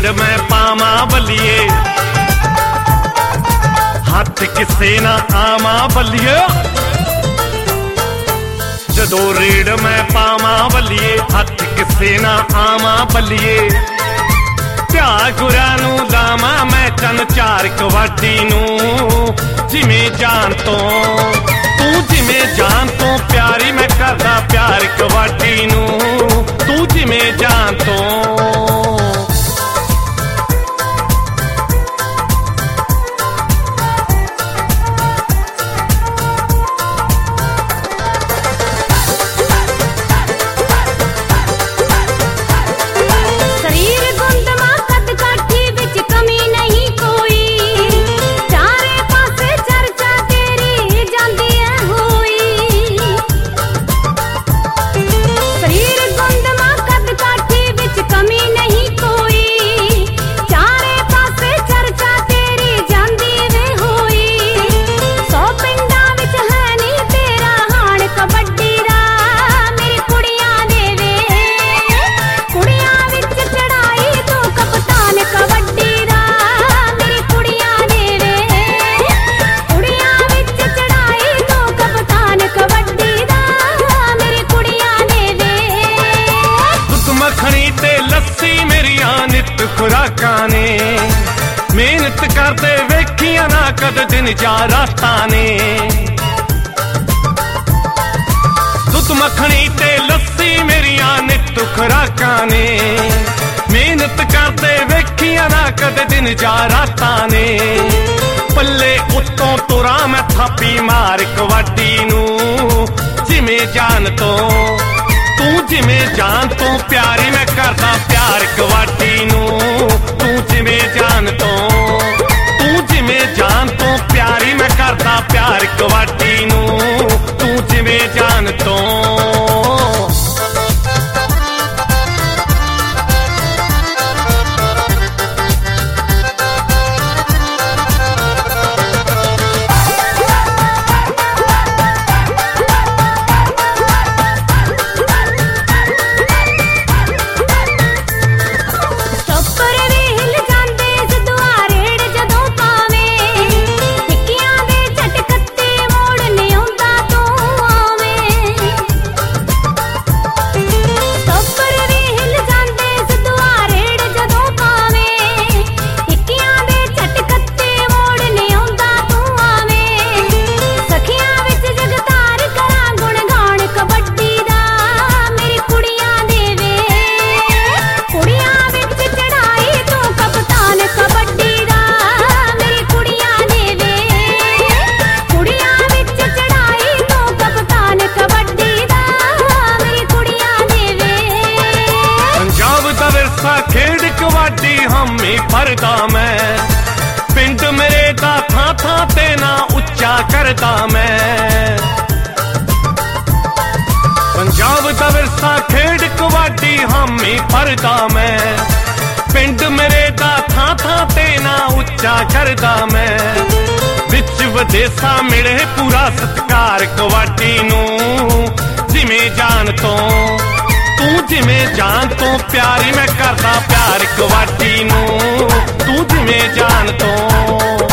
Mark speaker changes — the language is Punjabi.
Speaker 1: ਰੇੜ ਮੈਂ ਪਾਵਾਂ ਬੱਲੀਏ, ਹੱਥ ਕਿਸੇ ਨਾ ਆਵਾਂ ਬੱਲੀਏ। ਜਦੋਂ ਰੇੜ ਮੈਂ ਪਾਵਾਂ ਬੱਲੀਏ, ਹੱਥ ਕਿਸੇ ਨਾ ਆਵਾਂ ਬੱਲੀਏ। ਧਿਆ ਗੁਰਾਂ ਨੂੰ ਲਾਵਾਂ ਮੈਂ ਚੰਨ ਚਾਰ ਕਵਾਟੀ ਨੂੰ, ਜਿਵੇਂ ਜਾਨ ਤੋਂ ਤੂੰ ਜਿਵੇਂ ਜਾਨ ਤੋਂ ਪਿਆਰੀ ਮੈਂ ਕਰਦਾ ਪਿਆਰ ਕਵਾਟੀ ਨੂੰ, ਤੂੰ ਜਿਵੇਂ ਜਾਨ ਤੋਂ। ਖੁਰਾਕਾਂ ਨੇ ਮਿਹਨਤ ਕਰਦੇ ਵੇਖੀਆਂ ਨਾ ਕਦ ਦਿਨ ਜਾ ਰਾਤਾਂ ਨੇ। ਦੁੱਧ ਮੱਖਣੀ ਤੇ ਲੱਸੀ ਮੇਰੀਆਂ ਨਿੱਤ ਖੁਰਾਕਾਂ ਨੇ, ਮਿਹਨਤ ਕਰਦੇ ਵੇਖੀਆਂ ਨਾ ਕਦ ਦਿਨ ਜਾ ਰਾਤਾਂ ਨੇ। ਪੱਲੇ ਉੱਤੋਂ ਤੁਰਾਂ ਮੈਂ ਥਾਪੀ ਮਾਰ ਕਵਾਟੀ ਨੂੰ, ਜਿਵੇਂ ਜਾਨ ਤੋਂ ਤੂੰ ਜਿਵੇਂ ਜਾਨ ਤੋਂ ਪਿਆਰੀ ਮੈਂ ਕਰਦਾ ਪਿਆਰ ਕਵਾਟੀ ਨੂੰ, ਤੂੰ ਜਿਵੇਂ ਜਾਨ ਤੋਂ ਤੂੰ ਜਿਵੇਂ ਜਾਨ ਤੋਂ ਪਿਆਰੀ ਮੈਂ ਕਰਦਾ ਪਿਆਰ ਕਵਾਟੀ ਨੂੰ, ਤੂੰ ਜਿਵੇਂ ਜਾਨ ਤੋਂ। ਖੇਡ ਕਵਾਡੀ ਹਾਮੀ ਭਰਦਾ ਮੈਂ, ਪਿੰਡ ਮੇਰੇ ਦਾ ਥਾਂ ਥਾਂ ਤੇ ਨਾ ਉੱਚਾ ਕਰਦਾ ਮੈਂ। ਪੰਜਾਬ ਦਾ ਵਿਰਸਾ ਖੇਡ ਕਵਾਡੀ ਹਾਮੀ ਭਰਦਾ ਮੈਂ, ਪਿੰਡ ਮੇਰੇ ਦਾ ਥਾਂ ਥਾਂ ਤੇ ਨਾ ਉੱਚਾ ਕਰਦਾ ਮੈਂ। ਵਿੱਚ ਵਿਦੇਸਾਂ ਮਿਲੇ ਪੂਰਾ ਸਤਿਕਾਰ ਕਵਾਡੀ ਨੂੰ, ਜਿਵੇਂ ਜਾਨ ਤੋਂ ਤੂੰ ਜਿਵੇਂ ਜਾਨ ਤੋਂ ਪਿਆਰੀ ਮੈਂ ਕਰਦਾ ਪਿਆਰ ਕਵਾਟੀ ਨੂੰ, ਤੂੰ ਜਿਵੇਂ ਜਾਨ ਤੋਂ।